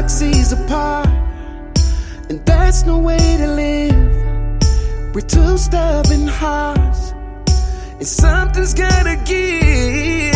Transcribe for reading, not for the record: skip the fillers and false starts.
galaxies apart, and that's no way to live. We're two stubborn hearts, and something's gotta give.